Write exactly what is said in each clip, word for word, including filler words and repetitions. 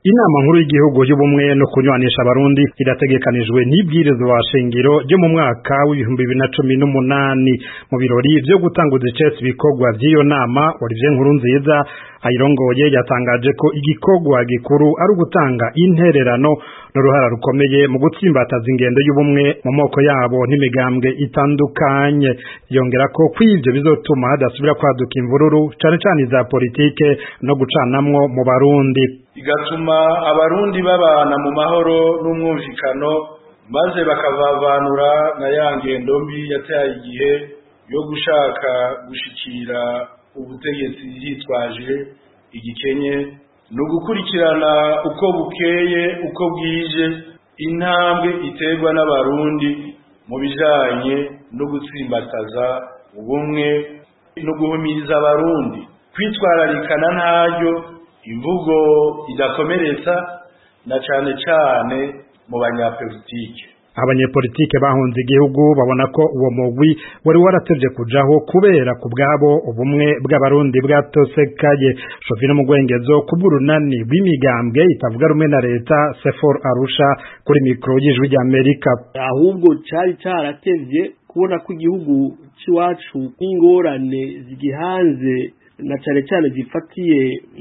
Inama nkuru y'igihugu y'ubumwe no kunywanisha abarundi irategekanijwe n'ibwirizwa shingiro ryo mu mwaka w'ibihumbi bibiri na cumi n'umunani. Mu birori vyo gutanguza icese ibikorwa vy'iyo nama, Olivier Nkurunziza ayirongoye yatangaje ko igikorwa gikuru ari ugutanga intererano n'uruhara rukomeye mu gutsimbataza ingendo y'ubumwe mu moko yabo n'imigambwe itandukanye. Yongera ko kw'ivyo bizotuma hadasubira kwaduka imvururu cane cane za politike no gucanamwo mu Barundi, igatuma abarundi babana mu mahoro n'umwumvikano, maze bakavavanura na ya ngendo mbi yataye igihe yo gushaka gushikira ubutegetsi hitwaje igikenye, no gukurikirana uko bukeye uko bwije intambwe iterwa n'abarundi mu bijanye no gutsimbataza ubumwe no guhumiriza abarundi kwitwararikana ntaryo imvugo idakomeretsa na cane cane mu banyapolitike. Abanyepolitike bahunze igihugu babona ko uwo mugwi wari waratevye kujaho kubera ku bwabo ubumwe bw'abarundi bwatosekaye. Shovino Mugwengezo kubw'urunani rw'imigambwe itavuga rumwe na leta Sefor Arusha kuri mikro y'ijwi ry'Amerika. Ahubwo cari caratevye kubona ko igihugu ciwacu n'ingorane zigihanze na cane cane zifatiye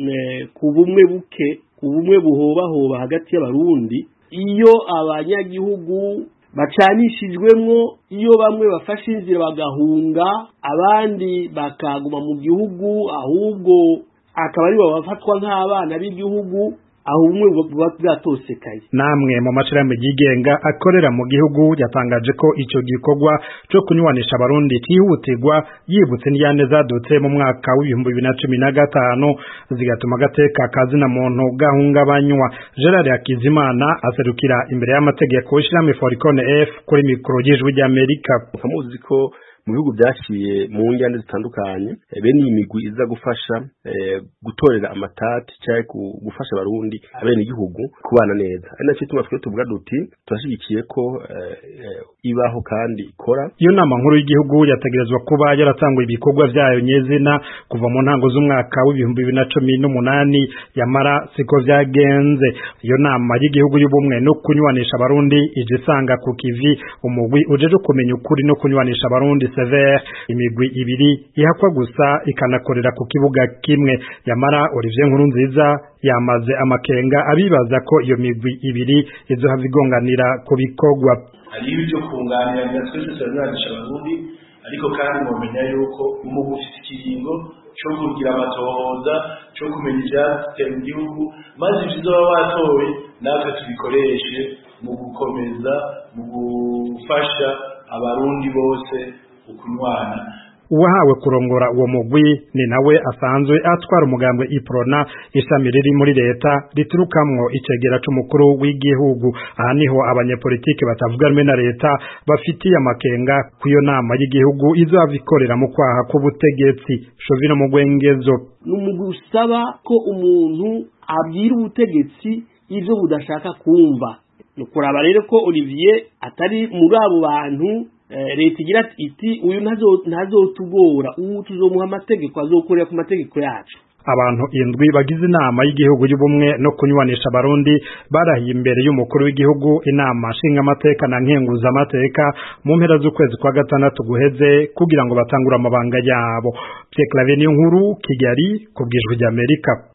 ku bumwe buke, ku bumwe buhobahoba hagati y'abarundi. Iyo abanyagihugu bacanishijwemwo, iyo bamwe bafashe inzira bagahunga abandi bakaguma mu gihugu, ahubwo akaba ari bo bafatwa nk'abana b'igihugu, aho ubumwe buba bwatosekaye. Namwe mu mashirahamwe yigenga akorera mu gihugu yatangaje ko ico gikorwa cyo kunywanisha abarundi kihutirwa, yibutse n'iyane zadutse mu mwaka w'ibihumbi bibiri na cumi na gatanu zigatuma gateka kazina muntu gahungabanywa. Gerard Hakizimana aserukira imbere y'amategeko y'ishirahamwe Foricone F kuri mikro y'ijwi ry'Amerika. Muzi ko mu bihugu byaciye mu njyane zitandukanye bene iyi migwi iza gufasha e, gutorera amatati cyangwa gufasha abarundi abene igihugu kubana neza. Ari nacyo tuma twe tuvuga duti turashigikiye ko e, e, ibaho kandi ikora. Iyo nama nkuru y'igihugu yategerezwa kuba yaratangwa ibikorwa vyayo nyezina kuva mu ntango z'umwaka w'ibihumbi bibiri na cumi n'umunani, yamara siko vyagenze. Iyo nama y'igihugu y'ubumwe no kunywanisha abarundi ije isanga ku kivi umugwi ujeje kumenya ukuri no kunywanisha abarundi Sever, imigwi ibiri ihakwa gusa ikanakorera ku kibuga kimwe. Yamara Olivier Nkurunziza yamaze amakenga abibaza ko iyo migwi ibiri izohava igonganira ku bikorwa. Hari ibyo kunganira twese turanisha abarundi, ariko kandi mumenya yuko umugwi ufite ikiringo cyo kugira amatohoza, cyo kumenya ivyateye mu gihugu, maze ibizoba watowe natwe tubikoreshe mu gukomeza mu gufasha abarundi bose ukunywana. Uwahawe kurongora uwo mugwi ni nawe asanzwe atwara umugambwe Iprona, ishami riri muri leta riturukamwo icegera c'umukuru w'igihugu. Aha niho abanyepolitike batavuga rumwe na leta bafitiye amakenga kuyo nama y'igihugu izova ikorera mu kwaha k'ubutegetsi. Shovino Mugwengezo n'umugwi usaba ko umuntu abwira ubutegetsi ivyo budashaka kumva. Nukuraba rero ko Olivier atari muri abo bantu leta igira iti uyu ntazotugora, ubu tuzomuha amategeko azokorera ku mategeko yacu. Abantu indwi bagize inama y'igihugu y'ubumwe no kunywanisha abarundi barahiye imbere y'umukuru w'igihugu inama nshinga amateka na nkenguza amateka mu mpera z'ukwezi kwa gatandatu guheze kugira ngo batangure amabanga yabo. Pierre Claver Niyonkuru, Kigali, kubw'ijwi ry'Amerika.